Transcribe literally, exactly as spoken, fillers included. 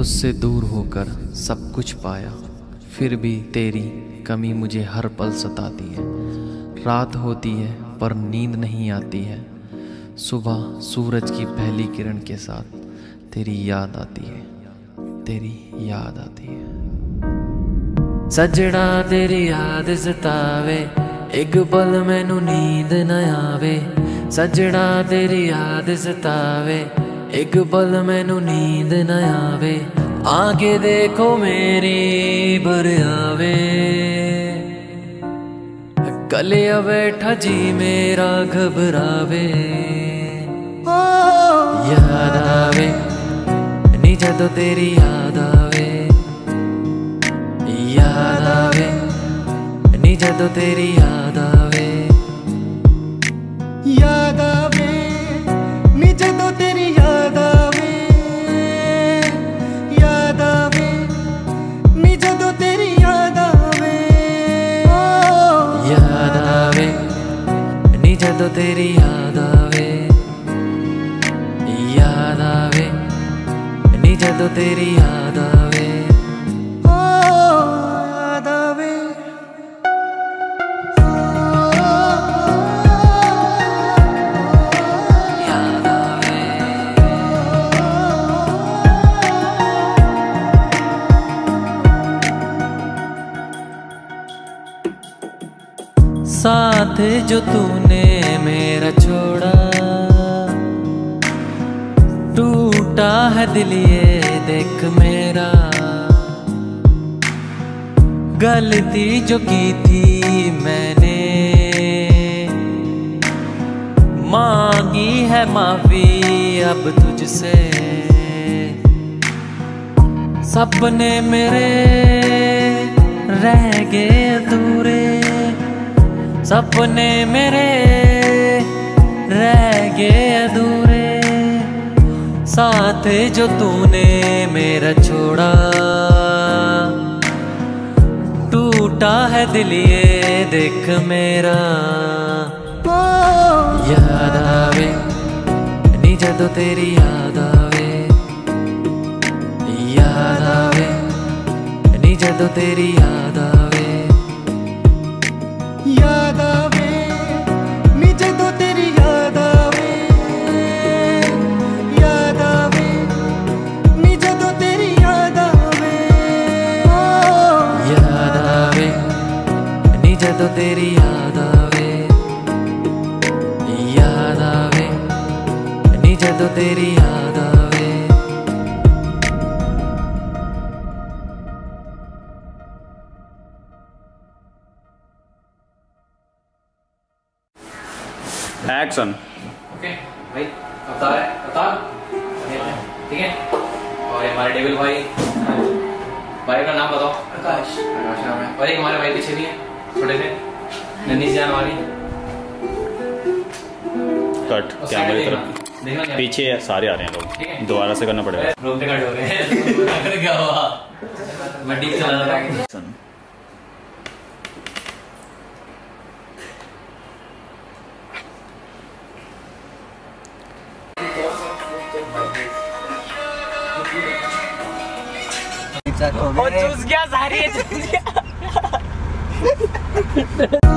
तुझसे दूर होकर सब कुछ पाया, फिर भी तेरी कमी मुझे हर पल सताती है। रात होती है पर नींद नहीं आती है, सुबह सूरज की पहली किरण के साथ तेरी याद आती है, तेरी याद आती है। सजड़ा तेरी याद सतावे, एक पल मैनू नींद न आवे। सजड़ा तेरी याद सतावे, एक पल मैनू नींद न आवे। आके देखो मेरी भर आवे, कलिया बैठा जी मेरा घबरावे। याद आवे नी जदों तेरी याद आवे, याद आवे नी जदों तेरी याद आवे। याद आवे नी जदों तेरी याद आवे, याद आवे नी जदों तेरी याद आवे। याद आवे नी जदों तेरी याद आवे, याद आवे नी जदों तेरी याद आवे। याद आवे याद आवे। साथ जो तूने मेरा छोड़ा, टूटा है दिल ये देख मेरा। गलती जो की थी मैंने, मांगी है माफी अब तुझसे। सपने मेरे रह गए अधूरे, सपने मेरे रह गए अधूरे। साथ जो तूने मेरा छोड़ा, टूटा है दिल ये देख मेरा। याद आवे नी जदों तेरी याद आवे, याद आवे नी जदों तेरी याद आवे। याद आवे नी जदों तेरी याद आवे, याद आवे नी जदों तेरी याद आवे। याद आवे नी जदों तेरी याद आवे, याद आवे नी जदों तेरी याद आवे। एक्शन। ओके भाई अवतार है, अवतार ठीक है। और ये हमारे डेविल भाई, भाई का नाम बताओ। आकाश। आकाश नाम है। और एक हमारे भाई पीछे भी है छोटे से, नन्ही जान वाली। कट कैमरे की तरफ देखना क्या पीछे है, सारे आ रहे हैं लोग, दोबारा से करना पड़ेगा। रोकते कट हो रहे हैं। क्या हुआ? मैं डीप चला रहा था। और चूस गया सारी, चूस गया।